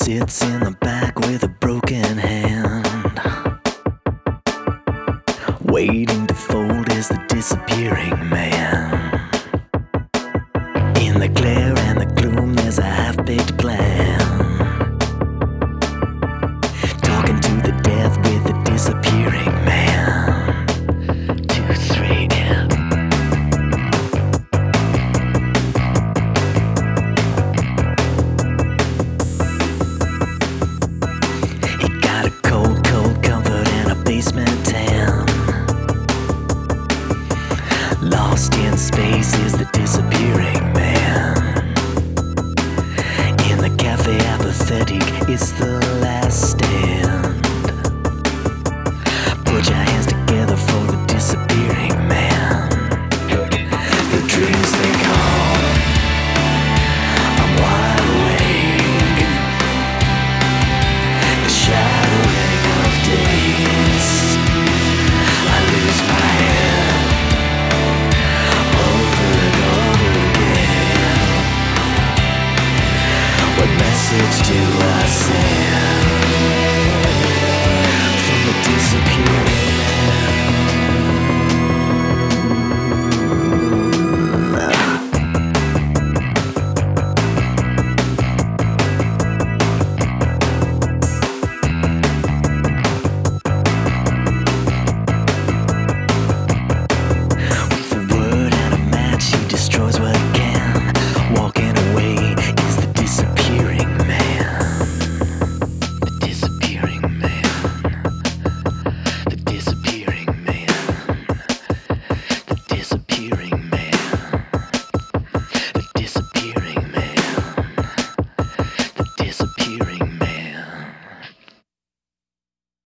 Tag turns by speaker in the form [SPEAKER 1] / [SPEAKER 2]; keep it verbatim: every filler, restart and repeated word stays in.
[SPEAKER 1] sits in the back with a broken hand, waiting to fold is the disappearing man. In the glare and the gloom there's a half-baked plan, talking to the death with the disappearing man. Two, three, and he got a cold, cold comfort and a basement tan. Lost in space is the disappearing man. In the cafe apathetic, it's the last stand.